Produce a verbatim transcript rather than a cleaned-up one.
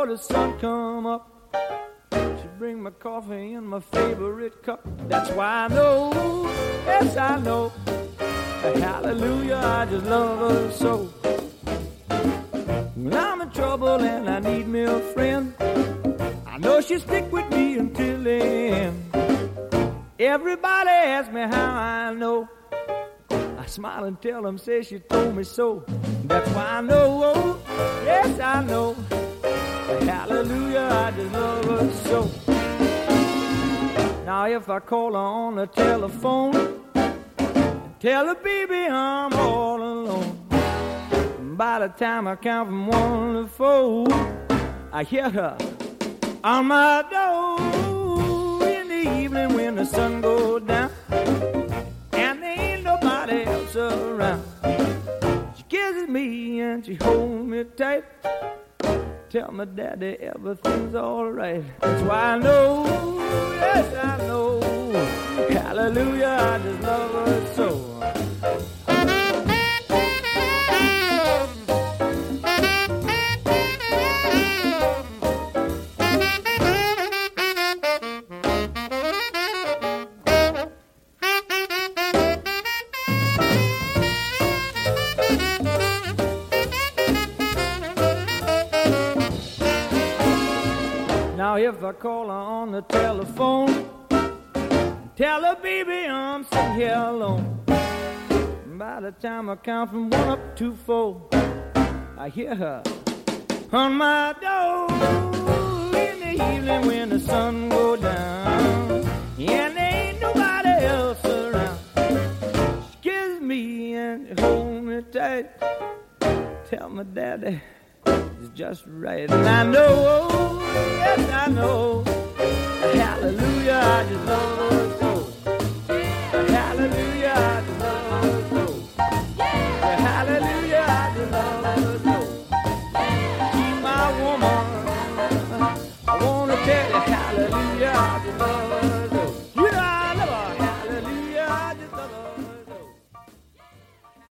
the sun come up, she bring my coffee in my favorite cup. That's why I know, yes I know, hallelujah, I just love her so. When I'm in trouble and I need me a friend, I know she'll stick with me until the end. Everybody asks me how I know, I smile and tell them, say she told me so. That's why I know, oh, yes I know, hallelujah, I just love her so. Now if I call her on the telephone, tell her, baby, I'm all alone. By the time I count from one to four, I hear her on my door. In the evening when the sun goes down and there ain't nobody else around, she kisses me and she holds me tight. Tell my daddy everything's alright. That's why I know, yes I know, hallelujah, I just love her so. Now if I call her on the telephone, tell her, baby, I'm sitting here alone. By the time I count from one up to four, I hear her on my door. In the evening when the sun goes down and there ain't nobody else around, she kisses me and she holds me tight. Tell my daddy it's just right. And I know, yes I know,